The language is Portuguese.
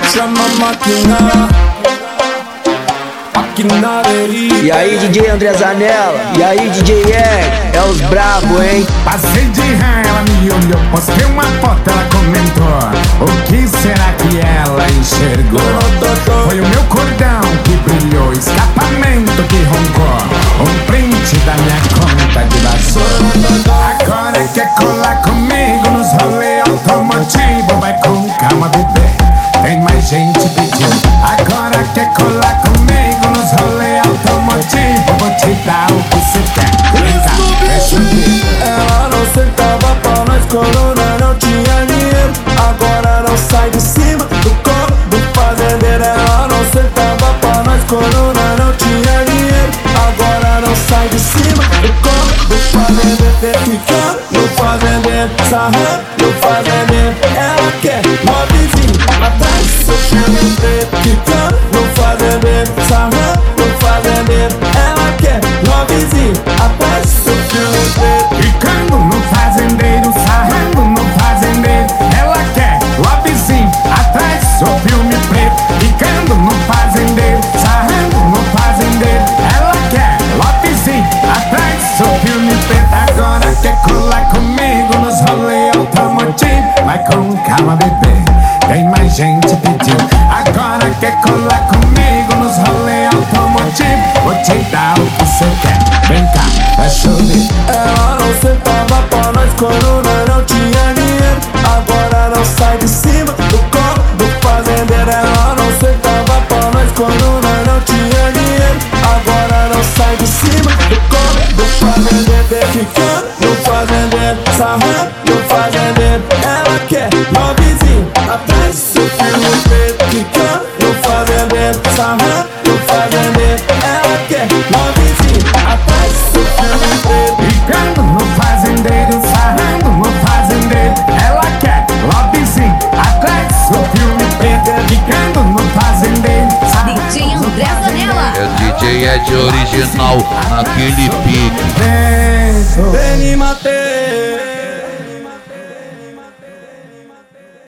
chama a máquina. E aí, DJ André Zanella? E aí, DJ Egg? É os brabo, hein? Passei de rã, ela me olhou, postei uma foto, ela comentou. O que será que ela enxergou? Foi o meu cordão que brilhou, escapamento que roncou, um print da minha conta de vassoura. Agora quer colar comigo nos rolê automotivo? Vai com calma, bebê, tem mais gente pedindo. Agora quer colar comigo nos rolê automotivo? Vou te dar o que cê quer. Vem cá, deixa eu ver. Ela não sentava pra nós quando nós não tinha dinheiro. Agora não sai de cima do corpo do fazendeiro. Ela não sentava pra nós quando nós não tinha dinheiro. Agora não sai de cima do corpo do fazendeiro. Ficando no fazendeiro, sarrando no fazendeiro. Ela quer mobizinho atrás do seu preto. Ficando no fazendeiro, sarrando no fazendeiro. Ela quer mobizinho atrás do seu preto. Ficando no fazendeiro, sarrando no fazendeiro. Ela quer lobbyzinho atrás do seu filme preto. Ficando no fazendeiro, sarrando no fazendeiro. Ela quer lobbyzinho atrás do seu filme preto. Agora quer colar comigo nos rolê automotivo? Vai com calma, bebê, tem mais gente pedindo. Agora quer colar comigo nos rolê automotivo? Vou te dar o que cê quer. Vem cá, deixa eu ver. Ela não sentava pra nós quando nós não tinha dinheiro. Agora não sai de cima do corpo do fazendeiro. Ela não sentava pra nós quando nós não tinha dinheiro. Agora não sai de cima do corpo do fazendeiro. Ficando no fazendeiro, sarrando no fazendeiro. Ela quer mobizinho atrás do seu filho preto. Ficando no fazendeiro, sarrando no fazendeiro. Ela quer mobizinho atrás do seu filho preto. Ficando no fazendeiro, sarrando no fazendeiro. Ela quer lobbyzinho atrás do seu filme preto. Ficando no fazendeiro, DJ André Zanella. É o DJ Ed original naquele pique. Vem me matar.